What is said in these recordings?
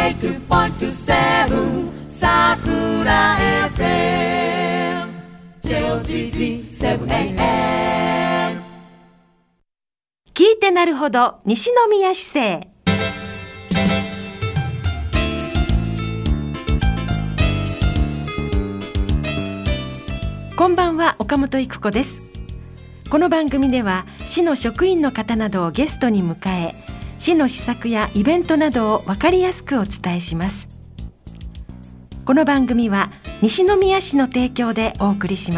82.7 Sakura FM JOZZ 7am 聞いてなるほど西宮市政。こんばんは、岡本育子です。この番組では市の職員の方などをゲストに迎え、市の施策やイベントなどを分かりやすくお伝えします。この番組は西宮市の提供でお送りします。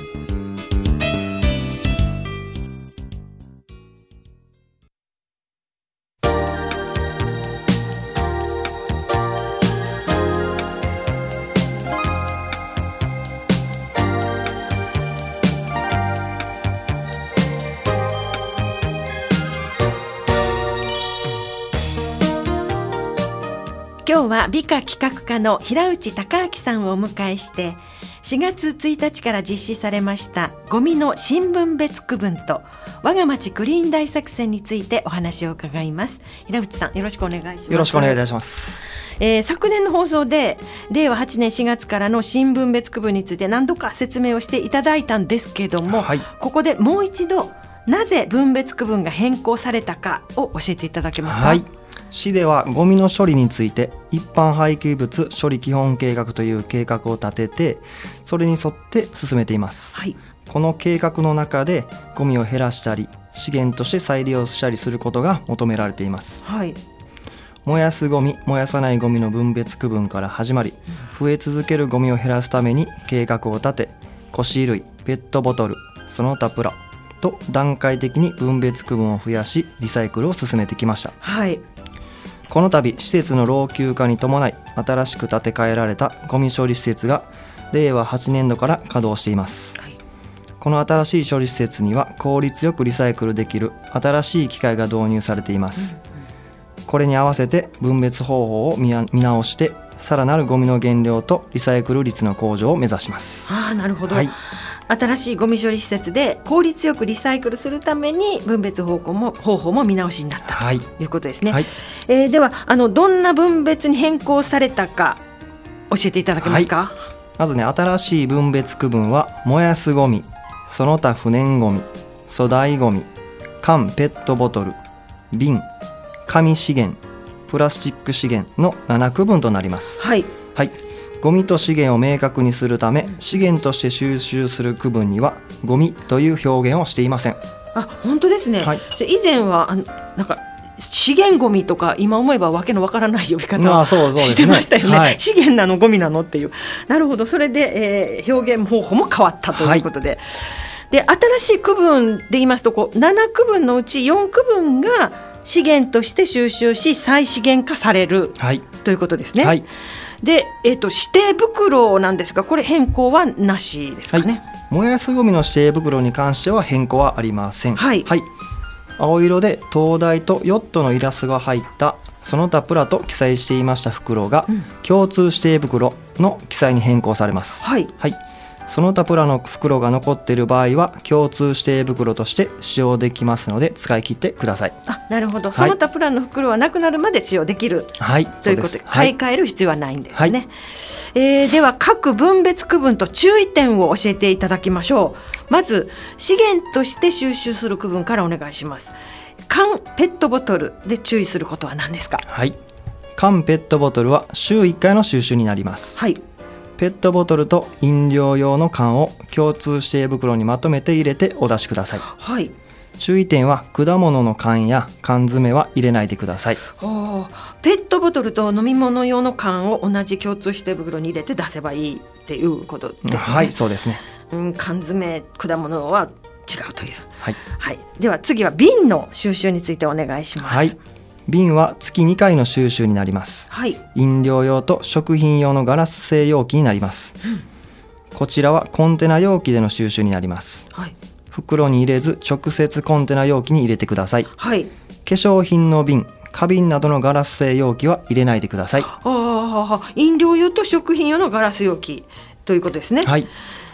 今日は美化企画課の平内孝明さんをお迎えして4月1日から実施されましたゴミの新分別区分と我が町クリーン大作戦についてお話を伺います。平内さん、よろしくお願いします。 よろしくお願いいたします。 昨年の放送で令和8年4月からの新分別区分について何度か説明をしていただいたんですけども、ここでもう一度なぜ分別区分が変更されたかを教えていただけますか。 市ではゴミの処理について一般廃棄物処理基本計画という計画を立てて、それに沿って進めています。この計画の中でゴミを減らしたり資源として再利用したりすることが求められています。燃やすゴミ、燃やさないゴミの分別区分から始まり、増え続けるゴミを減らすために計画を立て、腰類、ペットボトル、その他プラと段階的に分別区分を増やしリサイクルを進めてきました。この度施設の老朽化に伴い新しく建て替えられたゴミ処理施設が令和8年度から稼働しています。この新しい処理施設には効率よくリサイクルできる新しい機械が導入されています。これに合わせて分別方法を見直してさらなるゴミの減量とリサイクル率の向上を目指します。 なるほど。新しいゴミ処理施設で効率よくリサイクルするために分別方法も見直しになったということですね。ではどんな分別に変更されたか教えていただけますか。 まずね、新しい分別区分は燃やすゴミ、その他不燃ゴミ、粗大ゴミ、缶ペットボトル、瓶、紙資源、プラスチック資源の7区分となります。ゴミと資源を明確にするため資源として収集する区分にはゴミという表現をしていません。 本当ですね。以前はなんか資源ゴミとか今思えばわけのわからない呼び方をしてましたよね。資源なのゴミなのっていう。なるほど。それで、表現方法も変わったということで、で新しい区分で言いますと7区分のうち4区分が資源として収集し再資源化される、ということですね。で、指定袋なんですが、これ変更はなしですかね。 燃やすゴミの指定袋に関しては変更はありません。青色で灯台とヨットのイラストが入ったその他プラと記載していました袋が、共通指定袋の記載に変更されます。その他プラの袋が残っている場合は共通指定袋として使用できますので使い切ってください。 なるほど。その他プラの袋はなくなるまで使用できる、ということで買い替える必要はないんですね。では各分別区分と注意点を教えていただきましょう。まず資源として収集する区分からお願いします。缶ペットボトルで注意することは何ですか。 缶ペットボトルは週1回の収集になります。ペットボトルと飲料用の缶を共通指定袋にまとめて入れてお出しください。注意点は果物の缶や缶詰は入れないでください。 ペットボトルと飲み物用の缶を同じ共通指定袋に入れて出せばいいっていうことですね。 そうですね。 缶詰、果物は違うという。では次は瓶の収集についてお願いします。 瓶は月2回の収集になります。飲料用と食品用のガラス製容器になります。こちらはコンテナ容器での収集になります。袋に入れず直接コンテナ容器に入れてください。化粧品の瓶、花瓶などのガラス製容器は入れないでください。 飲料用と食品用のガラス容器ということですね。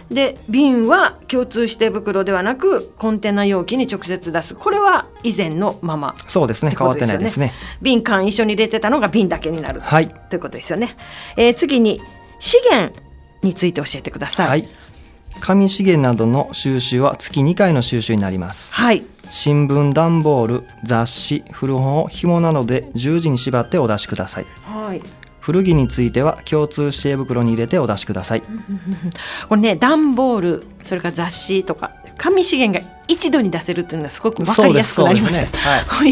で瓶は共通指定袋ではなくコンテナ容器に直接出す。これは以前のまま。 そうですね、変わってないですね。 瓶缶一緒に入れてたのが瓶だけになる、 はい、 ということですよね。次に資源について教えてください。 はい、紙資源などの収集は月2回の収集になります。 はい、 新聞、段ボール、雑誌、古本を紐などで十字に縛ってお出しください。 はい、 古着については共通指定袋に入れてお出しください。 これね、段ボール、それから雑誌とか紙資源が一度に出せるっていうのはすごく分かりやすくなりました。はい、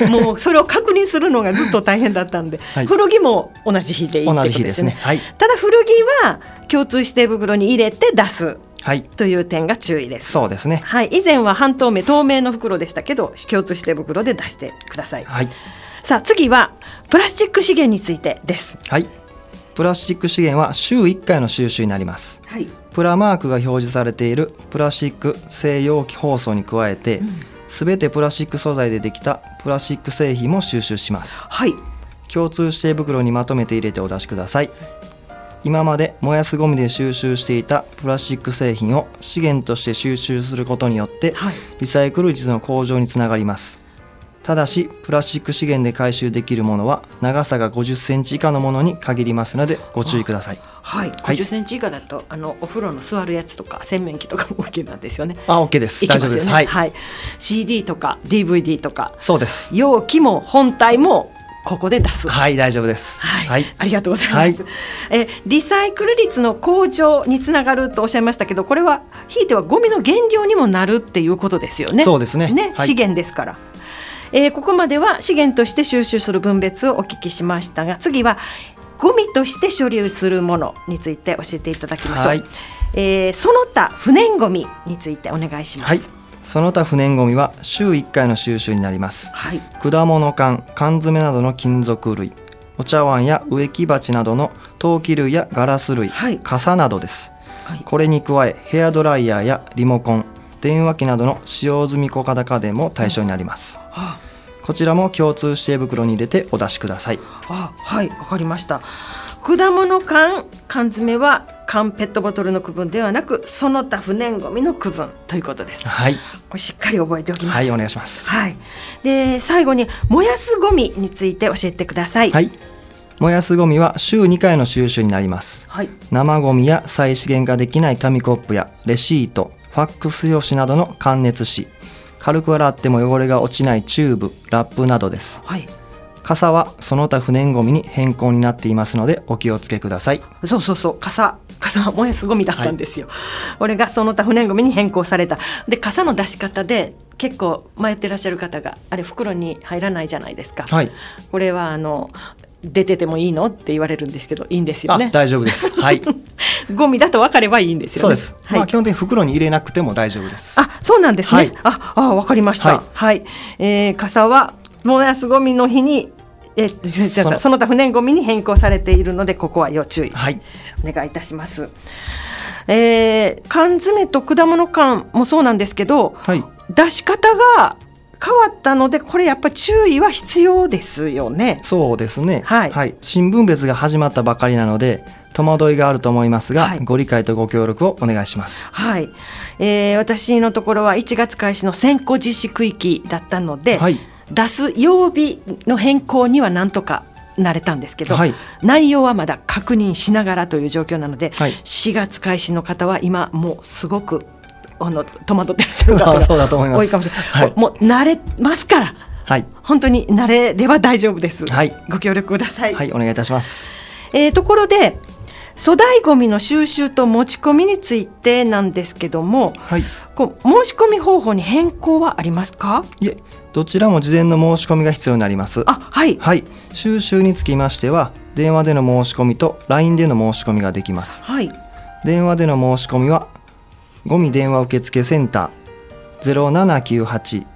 もうそれを確認するのがずっと大変だったんで、はい、古着も同じ日でいいってことですね。はい、ただ古着は共通指定袋に入れて出す、はい、という点が注意です。 そうですね。 はい、以前は半透明透明の袋でしたけど共通指定袋で出してください。はい、さあ次はプラスチック資源についてです。 はい、プラスチック資源は週1回の収集になります。はい、プラマークが表示されているプラスチック製容器包装に加えて、すべてプラスチック素材でできたプラスチック製品も収集します。はい、共通指定袋にまとめて入れてお出しください。今まで燃やすゴミで収集していたプラスチック製品を資源として収集することによって、はい、リサイクル率の向上につながります。ただしプラスチック資源で回収できるものは長さが50センチ以下のものに限りますのでご注意ください。 はい、50センチ以下だとお風呂の座るやつとか洗面器とかも OK なんですよね。 OK です。大丈夫です。はい、 はい、CD とか DVD とか、 そうです。 容器も本体もここで出す。 はい、大丈夫です。 はい、はい、ありがとうございます。はい、リサイクル率の向上につながるとおっしゃいましたけど、これはひいてはゴミの原料にもなるっていうことですよね。 そうですね。 はい、資源ですから。ここまでは資源として収集する分別をお聞きしましたが、次はゴミとして処理するものについて教えていただきましょう。はい、その他不燃ゴミについてお願いします。はい、 その他不燃ゴミは週1回の収集になります。はい、果物缶、缶詰などの金属類、お茶碗や植木鉢などの陶器類やガラス類、はい、傘などです。はい、これに加えヘアドライヤーやリモコン、電話機などの使用済み小型家電も対象になります。こちらも共通指定袋に入れてお出しください。 はい、わかりました。果物缶、缶詰は缶ペットボトルの区分ではなくその他不燃ゴミの区分ということです。はい、これしっかり覚えておきます。 はい、お願いします。 はい、で最後に燃やすゴミについて教えてください。 はい、燃やすゴミは週2回の収集になります。はい、生ゴミや再資源化できない紙コップやレシート、ファックス用紙などの感熱紙、軽く洗っても汚れが落ちないチューブ、ラップなどです。はい、傘はその他不燃ゴミに変更になっていますのでお気をつけください。 そう、傘は燃やすゴミだったんですよ。はい、これがその他不燃ゴミに変更された。で傘の出し方で結構迷ってらっしゃる方が、あれ袋に入らないじゃないですか。はい、これは出ててもいいのって言われるんですけど、いいんですよね。 大丈夫です。はい、 ゴミだと分かればいいんですよね。 そうです。はい、基本的に袋に入れなくても大丈夫です。 そうなんですね。 はい、 分かりました。はい、傘は燃やすゴミの日にその他不燃ゴミに変更されているのでここは要注意、はい、お願いいたします。缶詰と果物缶もそうなんですけど、はい、出し方が変わったのでこれやっぱり注意は必要ですよね。 そうですね。はいはい、新分別が始まったばかりなので戸惑いがあると思いますが、はい、ご理解とご協力をお願いします。はい、 私のところは1月開始の先行実施区域だったので、はい、出す曜日の変更にはなんとかなれたんですけど、はい、内容はまだ確認しながらという状況なので、はい、4月開始の方は今もうすごく戸惑ってらっしゃる方が多いかもしれない。はい、もう慣れますから、はい、本当に慣れれば大丈夫です。はい、ご協力ください。 はい、お願いいたします。 ところで粗大ごみの収集と持ち込みについてなんですけども、はい、申し込み方法に変更はありますか？ いえ、どちらも事前の申し込みが必要になります。はい、はい、収集につきましては電話での申し込みと LINE での申し込みができます。はい、電話での申し込みはゴミ電話受付センター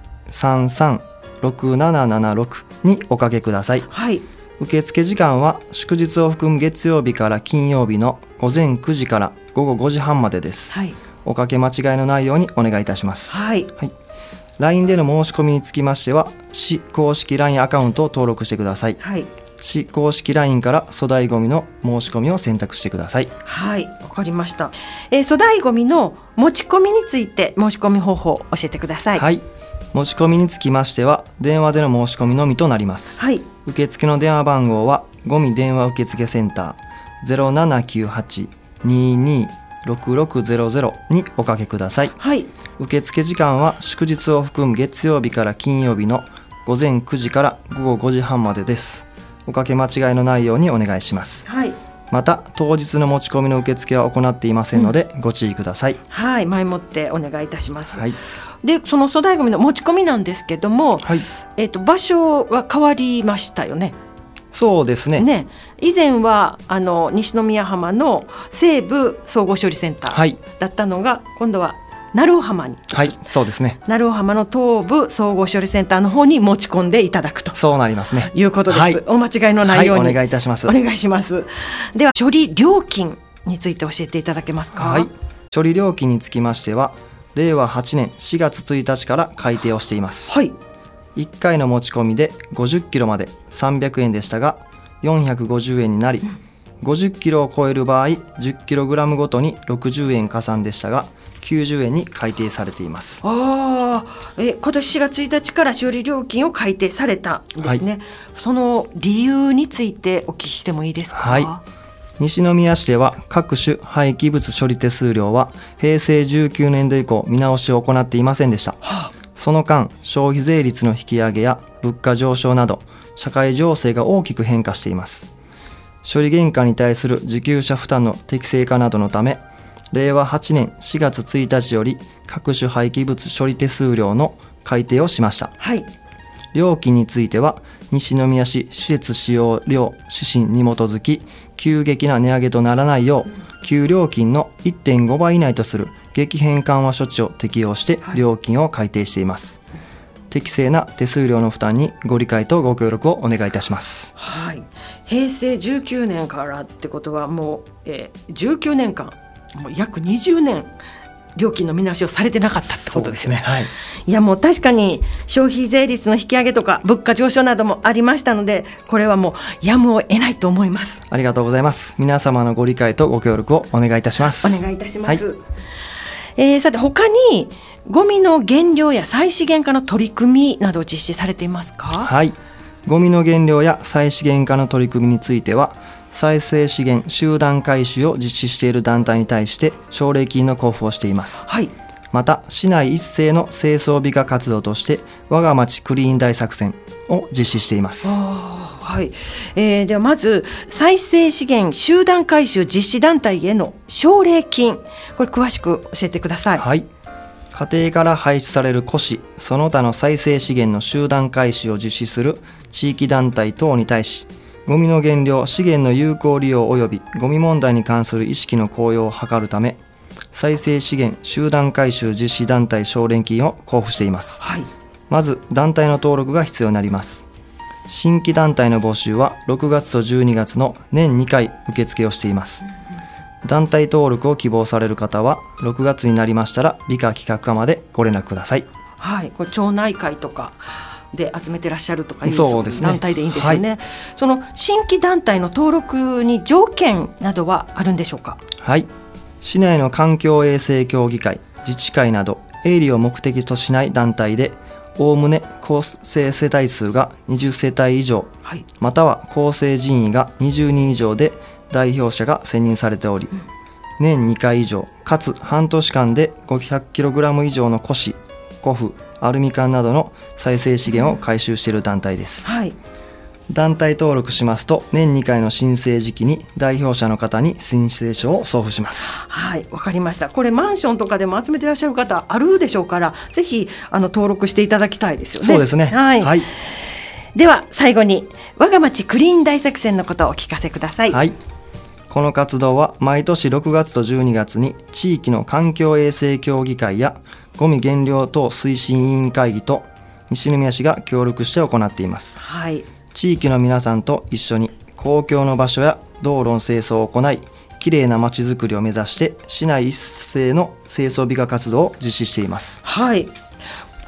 0798-336776 におかけください。はい、受付時間は祝日を含む月曜日から金曜日の午前9時から午後5時半までです。はい、おかけ間違いのないようにお願いいたします。はい、はい、LINE での申し込みにつきましては市公式 LINE アカウントを登録してください。はい、 市公式 LINE から粗大ごみの申し込みを選択してください。 はい、わかりました。粗大ごみの持ち込みについて申し込み方法を教えてください。 はい、持ち込みにつきましては電話での申し込みのみとなります。 はい、 受付の電話番号はごみ電話受付センター 0798-226600 におかけください。 はい、 受付時間は祝日を含む月曜日から金曜日の午前9時から午後5時半までです。おかけ間違いのないようにお願いします。 はい、 また当日の持ち込みの受付は行っていませんので、ご注意ください。 はい、前もってお願いいたします。 はい、 でその粗大ごみの持ち込みなんですけども、 はい、 場所は変わりましたよね。 そうですね。 以前は西宮浜の西部総合処理センターだったのが、今度は鳴尾浜に、 はい、そうですね。 鳴尾浜の東部総合処理センターの方に持ち込んでいただくと、 そうなりますね。 いうことです。はい、お間違いのないように、 はい、お願いいたします。 お願いします。では処理料金について教えていただけますか。 はい、処理料金につきましては令和8年4月1日から改定をしています。 はい、 1回の持ち込みで50キロまで300円でしたが450円になり、50キロを超える場合10キログラムごとに60円加算でしたが90円に改定されています。 今年4月1日から処理料金を改定されたんですね。はい、その理由についてお聞きしてもいいですか。 はい、西宮市では各種廃棄物処理手数料は平成19年度以降見直しを行っていませんでした。その間消費税率の引き上げや物価上昇など社会情勢が大きく変化しています。処理原価に対する受給者負担の適正化などのため令和8年4月1日より各種廃棄物処理手数料の改定をしました。 はい、 料金については西宮市施設使用料指針に基づき急激な値上げとならないよう旧料金の 1.5 倍以内とする激変緩和処置を適用して料金を改定しています。適正な手数料の負担にご理解とご協力をお願いいたします。 はい、平成19年からってことはもう、19年間もう約20年料金の見直しをされてなかったってことですね。 はい、 いやもう確かに消費税率の引き上げとか物価上昇などもありましたのでこれはもうやむを得ないと思います。 ありがとうございます。皆様のご理解とご協力をお願いいたします。 お願いいたします。はい、さて他にゴミの減量や再資源化の取り組みなどを実施されていますか。 はい、ゴミの減量や再資源化の取り組みについては再生資源集団回収を実施している団体に対して奨励金の交付をしています。 はい、 また市内一斉の清掃美化活動として我が町クリーン大作戦を実施しています。 はい、ではまず再生資源集団回収実施団体への奨励金、これ詳しく教えてください。 はい、家庭から排出される古紙その他の再生資源の集団回収を実施する地域団体等に対しゴミの減量資源の有効利用及びゴミ問題に関する意識の向上を図るため再生資源集団回収実施団体奨励金を交付しています。 はい、 まず団体の登録が必要になります。新規団体の募集は6月と12月の年2回受付をしています。団体登録を希望される方は6月になりましたら美化企画課までご連絡ください。 はい、これ町内会とかで集めてらっしゃるとかいうそうですね、 団体でいいんですよね。 はい、 その新規団体の登録に条件などはあるんでしょうか。 はい、市内の環境衛生協議会自治会など営利を目的としない団体でおおむね構成世帯数が20世帯以上、 はい、 または構成人員が20人以上で代表者が選任されており、年2回以上かつ半年間で 500kg 以上の古紙、古布、アルミ缶などの再生資源を回収している団体です。 はい、 団体登録しますと年2回の申請時期に代表者の方に申請書を送付します。 はい、わかりました。これマンションとかでも集めていらっしゃる方あるでしょうからぜひ登録していただきたいですよね。 そうですね。 はい、 はい、 では最後に我が町クリーン大作戦のことをお聞かせください。 はい、この活動は毎年6月と12月に地域の環境衛生協議会やゴミ減量等推進委員会議と西宮市が協力して行っています。 はい、 地域の皆さんと一緒に公共の場所や道路の清掃を行いきれいな街づくりを目指して市内一斉の清掃美化活動を実施しています。 はい、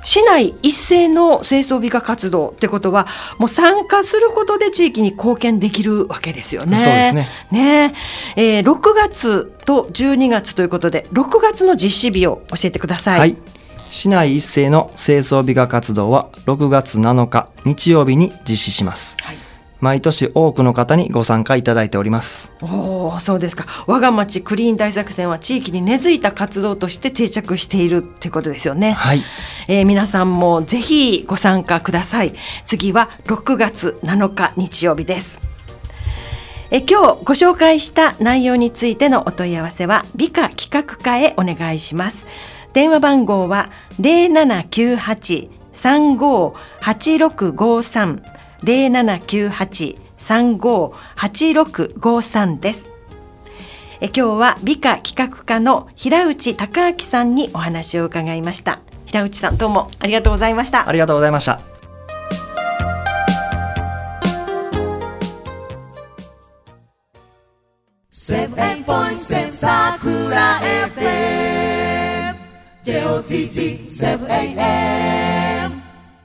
市内一斉の清掃美化活動ってことはもう参加することで地域に貢献できるわけですよね。 そうですね。 6月と12月ということで6月の実施日を教えてください。 はい、市内一斉の清掃美化活動は6月7日日曜日に実施します。はい、毎年多くの方にご参加いただいております。 そうですか。我が町クリーン大作戦は地域に根付いた活動として定着しているということですよね。 はい、 皆さんもぜひご参加ください。次は6月7日日曜日です。今日ご紹介した内容についてのお問い合わせは美化企画課へお願いします。電話番号は 0798-358653 0798-358653 です。今日は美化企画課の平内孝明さんにお話を伺いました。平内さん、どうもありがとうございました。 ありがとうございました。 7.7 Sakura FM JOTT 7am。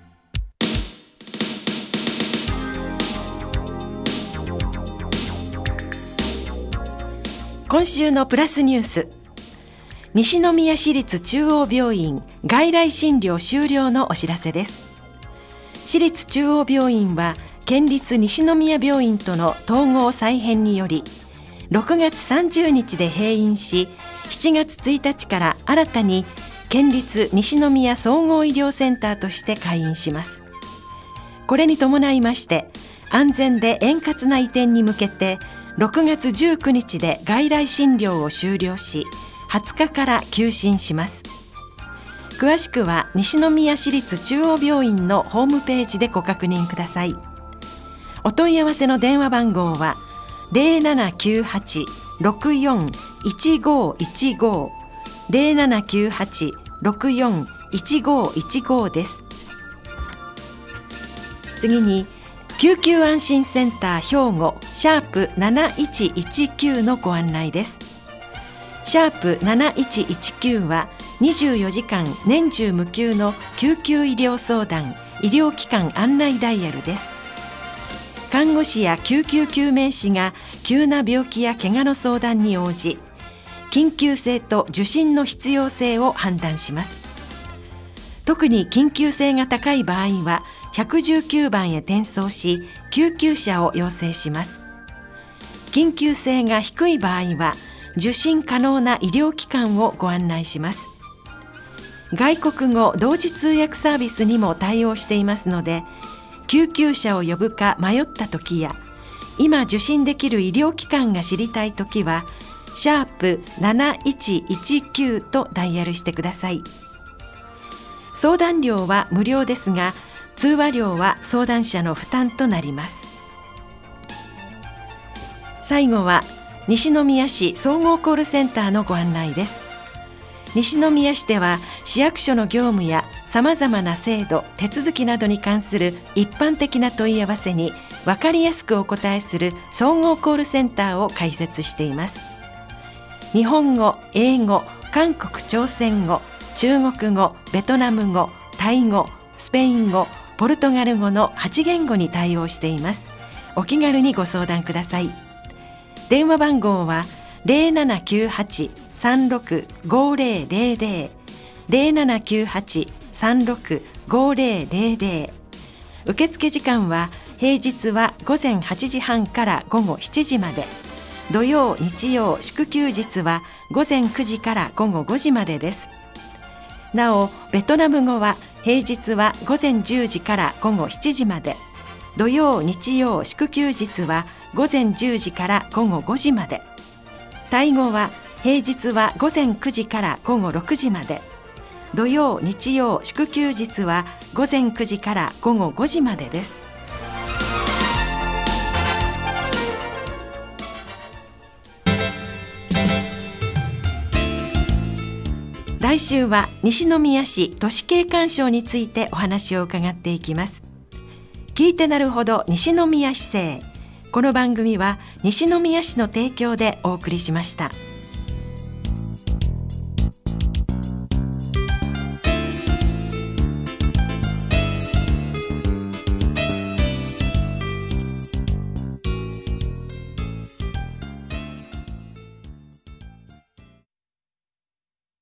今週のプラスニュース、西宮市立中央病院外来診療終了のお知らせです。市立中央病院は県立西宮病院との統合再編により6月30日で閉院し、7月1日から新たに県立西宮総合医療センターとして開院します。これに伴いまして安全で円滑な移転に向けて6月19日で外来診療を終了し、20日から休診します。詳しくは西宮市立中央病院のホームページでご確認ください。お問い合わせの電話番号は 0798-641515 0798-641515 です。次に救急安心センター兵庫#7119のご案内です。#7119は24時間年中無休の救急医療相談・医療機関案内ダイヤルです。看護師や救急救命士が急な病気や怪我の相談に応じ、緊急性と受診の必要性を判断します。特に緊急性が高い場合は119番へ転送し、救急車を要請します。緊急性が低い場合は受診可能な医療機関をご案内します。外国語同時通訳サービスにも対応していますので、救急車を呼ぶか迷った時や、今受診できる医療機関が知りたい時は#7119とダイヤルしてください。相談料は無料ですが、通話料は相談者の負担となります。最後は西宮市総合コールセンターのご案内です。西宮市では市役所の業務やさまざまな制度・手続きなどに関する一般的な問い合わせに分かりやすくお答えする総合コールセンターを開設しています。日本語、英語、韓国朝鮮語、中国語、ベトナム語、タイ語、スペイン語、ポルトガル語の8言語に対応しています。お気軽にご相談ください。電話番号は 0798-365000 0798-365000。受付時間は平日は午前8時半から午後7時まで、土曜日曜祝休日は午前9時から午後5時までです。なおベトナム語は平日は午前10時から午後7時まで、土曜日曜祝休日は午前10時から午後5時まで、タイ語は平日は午前9時から午後6時まで、土曜日曜祝休日は午前9時から午後5時までです。来週は西宮市都市景観賞についてお話を伺っていきます。聞いてなるほど西宮市政。この番組は西宮市の提供でお送りしました。